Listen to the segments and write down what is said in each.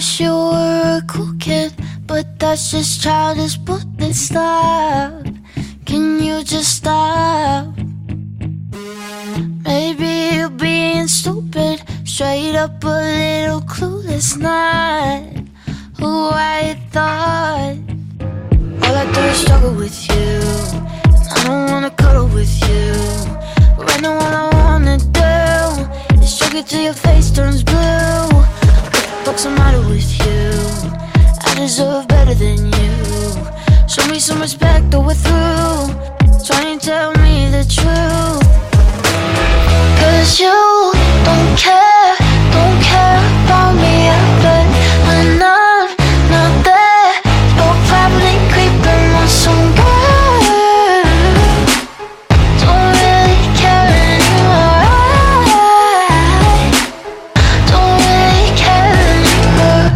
wish you were a cool kid, but that's just childish, but then stop. Can you just stop? Maybe you're being stupid, straight up a little clueless, not who I thought. All I do is struggle with you, I don't wanna cuddle with you, but right now all I wanna do is stroke it till your face turns blue. What's the matter with you? I deserve better than you. Show me some respect or we're through. Try and tell me the truth. 'Cause you don't care about me, but when I'm not there, you're probably creeping on some girl. Don't really care anymore. Don't really care anymore.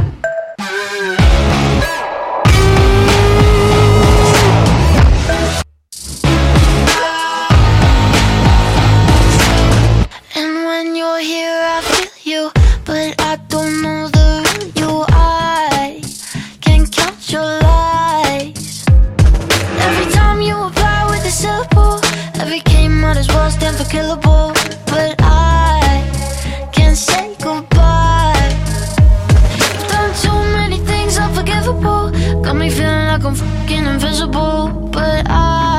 And when you're here I feel you, but I don't know the real you. I can't count your lies. Every time you apply with a syllable, every game might as well stand for killable. But I can't say goodbye. You've done too many things unforgivable, got me feeling like I'm fucking invisible. But I